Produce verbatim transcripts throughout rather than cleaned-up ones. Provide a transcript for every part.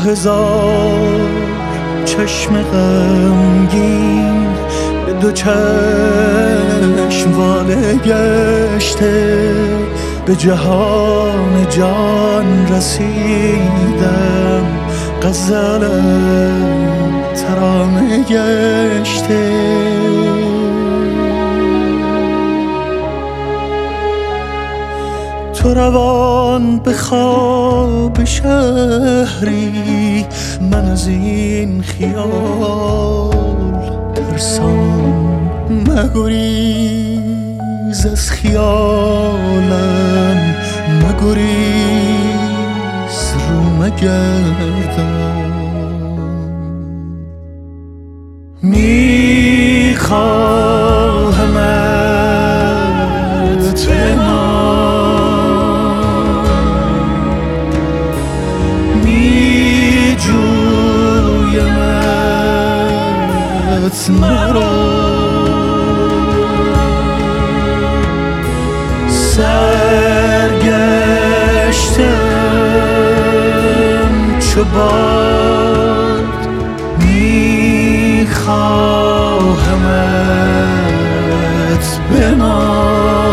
هزار چشم غمگین به دو چشم واله گشته، به جهان جان رسیدم، غزلم ترانه گشته. تو روان به خواب شهری، من از این خیال ترسان. مگریز از خیالم، مگریز رو مگردان. میخواهمت به مرا، سرگشتم چو باد، میخواهمت بمان.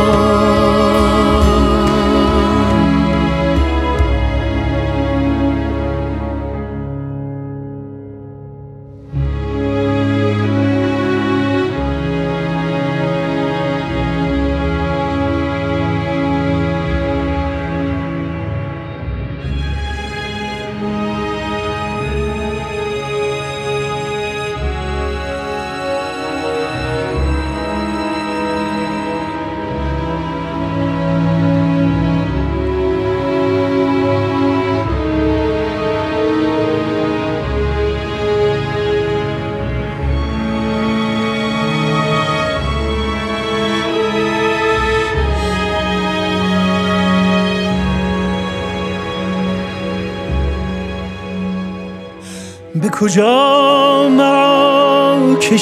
به کجا مرا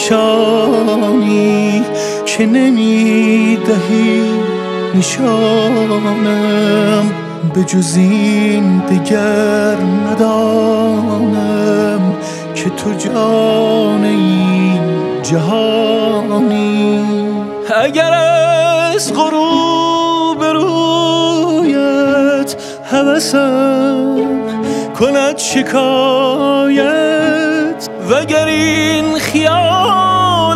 کشانی که نمی دهی نشانم؟ به جز این دگر ندانم که تو جان این جهانی. اگر از غروب رویت هوسم کند شکایت، وگر این خیال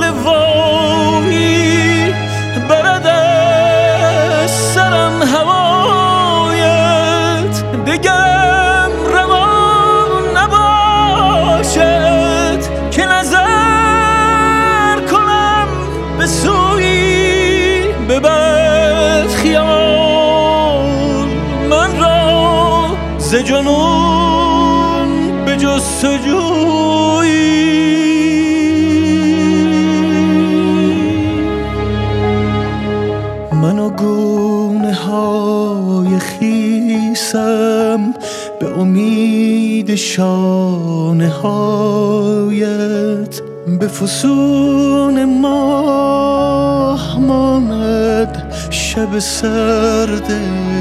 واهی برد از سرم هوایت، دگرم روان نباشد که نظر کنم به سوی ببد خیال من را ز جنون به جستجویی. من و گونه های خیسم به امید شانه هایت، به فسون ماه ماند شب سرد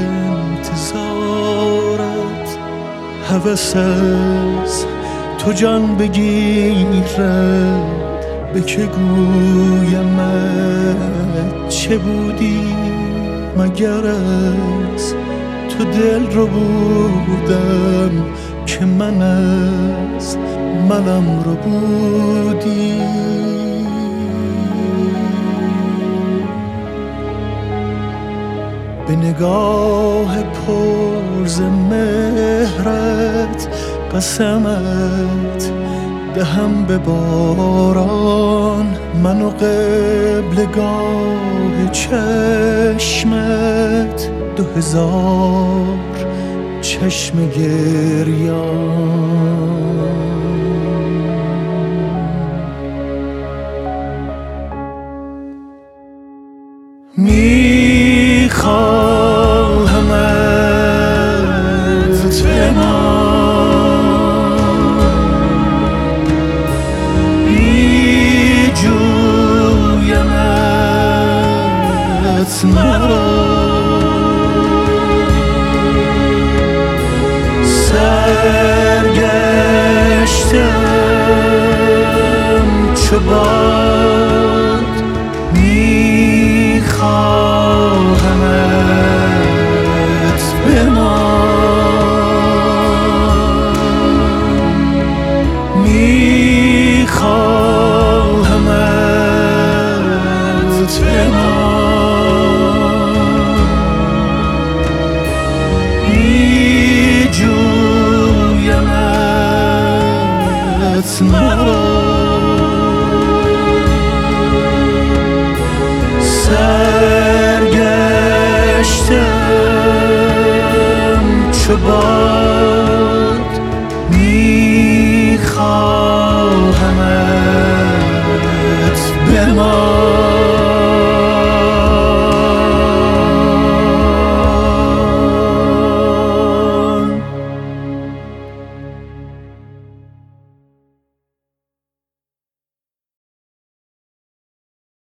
انتظارت. هوس از تو جان بگیرد، به که گویمت چه بودی؟ مگر از تو دل رو بودم که من از منم رو بودی. به نگاه پر ز مهرت قسمت دهم به باران، من و قبلگاه چشمت دو هزار چشم گریان. میخواهمت به میجویمت مرا، سرگشتم چو باد میخواهمت بمان، میخواهمت بمان، میجویمت مرا. سرگشتم چو باد میخواهمت بمان.